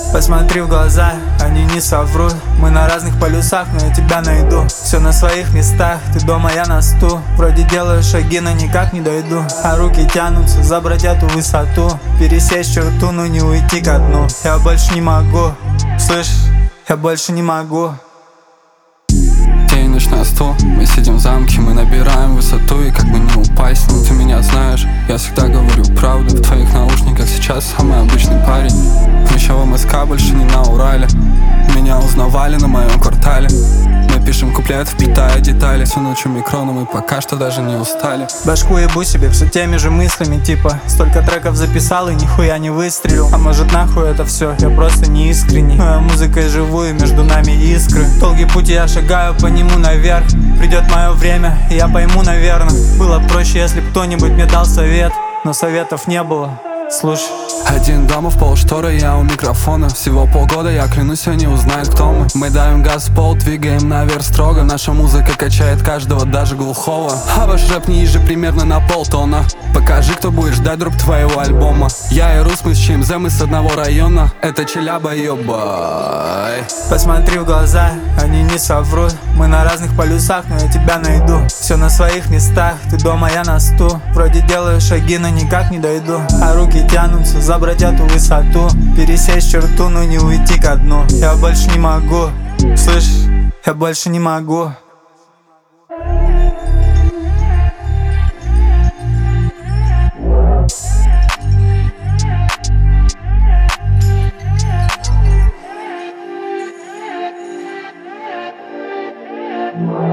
Посмотри в глаза, они не соврут. Мы на разных полюсах, но я тебя найду. Все на своих местах, ты дома, я на сту. Вроде делаю шаги, но никак не дойду. А руки тянутся, забрать эту высоту. Пересечь черту, но не уйти ко дну. Я больше не могу, слышишь, я больше не могу. День, ночь на стол, мы сидим в замке, мы набираем высоту. И как бы не упасть, но ты меня знаешь, я всегда говорю правду. В твоих наушниках сейчас самый обычный парень. Еще в МСК, больше не на Урале. Меня узнавали на моем квартале. Мы пишем куплет, вплетая детали. Всю ночь у микрона, мы пока что даже не устали. Башку ебу себе все теми же мыслями, типа столько треков записал и нихуя не выстрелил. А может нахуй это все, я просто не искренний. Но я музыкой живу и между нами искры. Долгий путь я шагаю по нему наверх. Придет мое время, и я пойму, наверное. Было проще, если б кто-нибудь мне дал совет, но советов не было. Слушай. Один дома в полшторы, я у микрофона. Всего полгода, я клянусь, они узнают, кто мы. Мы давим газ в пол, двигаем наверх строго. Наша музыка качает каждого, даже глухого. А ваш рэп ниже примерно на полтона. Покажи, кто будет ждать дроп твоего альбома. Я и Рус, мы с ЧМЗ, мы с одного района. Это Челяба, ёбай. Посмотри в глаза, они не соврут. Мы на разных полюсах, но я тебя найду. Все на своих местах, ты дома, я на сту. Вроде делаю шаги, но никак не дойду. А руки тянутся, забрать эту высоту. Пересечь черту, но не уйти ко дну. Я больше не могу, слышишь, я больше не могу. Wow.